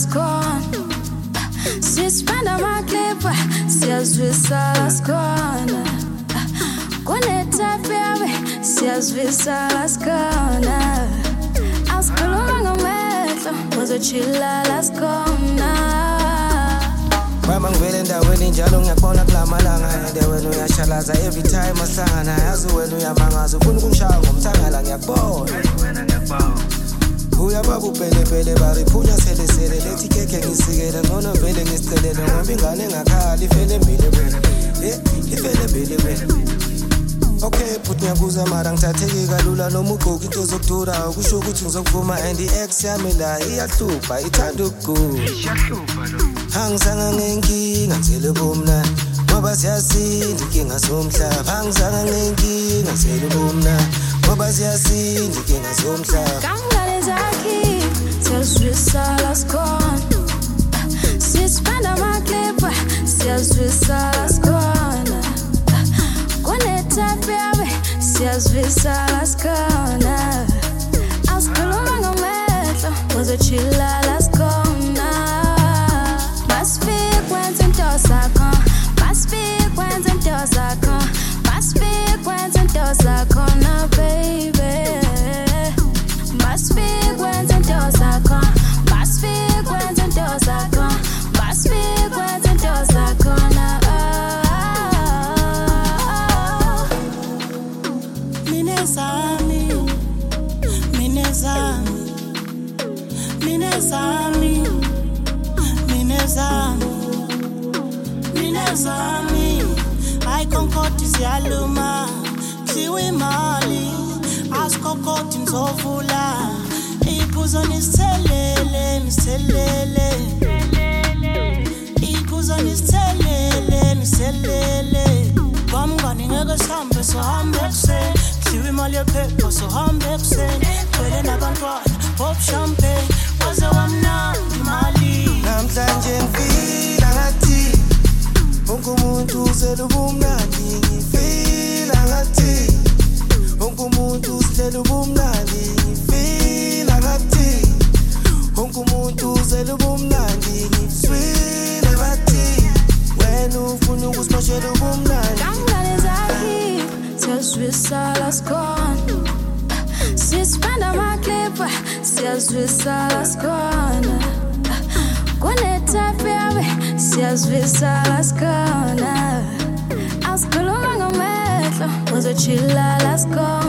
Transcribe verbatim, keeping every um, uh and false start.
las khona. Sispenda maklipha siyazwisa las khona. Kunetafewe siyazwisa las khona. Asikhuluma ngamehlo uzochilla las khona. Mama ngivele endaweni njalo ngiyakubona kulamalanga ende wena uyashalaza every time ahlangana yazi wena uyamangaza ufuna ukungishaya ngomthangala ngiyakubona wena ngiyakubona uyababa ubhelebhele bariphunya sele sele lethi keke ngisikele ngcono vele ngisicelele ngoba ingane engakhali ifele mbile wena eh ifele mbile wena. Okay but ngiyakuza mara ngithatheke kalula noma ugqoka into zokudura kusho ukuthi ngizokuvuma and i-ex yami la iyahlupha ithanda ukugula iyahlupha lo. Angizanga ngenkinga ngizele bomna ngoba siyasinda inkinga zomhlaba. Angizanga ngenkinga ngizele bomna ngoba siyasinda inkinga zomhlaba. Kangale zakhi siyazwisa las khona. Sispenda maklipha siyazwisa las khona. Kunetafewe siyazwisa las khona. Asikhuluma ngamehlo uzochilla las khona. Must speak when some doors are gone. Must speak when some doors are gone. Must speak when some doors are gone, baby. Must speak when some doors are gone. Must speak when some doors are gone. Must speak when some doors are gone. Minezami, minezami, minezami, minezami, minezami. Ay konkoti ziyaluma, ziwe mali, askokoti nzovula. Iphuzo nisithelele, nisithelele. Iphuzo nisithelele, nisithelele. Kwamngani ngeke sihambe sohambe kuseni. Ziwe imali yephepha sohambe kuseni. Kwele nabantwana pop champagne waze wamnandi imali. Namhlanje ngifila ngathi wonke umuntu uzela ubumnandi. Ngifila ngathi wonke umuntu uzela ubumnandi. Ngifila ngathi wonke umuntu uzela ubumnandi. Ngifile bathi wena ufuna ukusimoshela ubumnandi. Kangale zakhi siyazwisa las khona. Sispenda maklipha siyazwisa las khona. Kunetafewe siyazwisa las khona. Asikhuluma ngamehlo uzochilla las khona.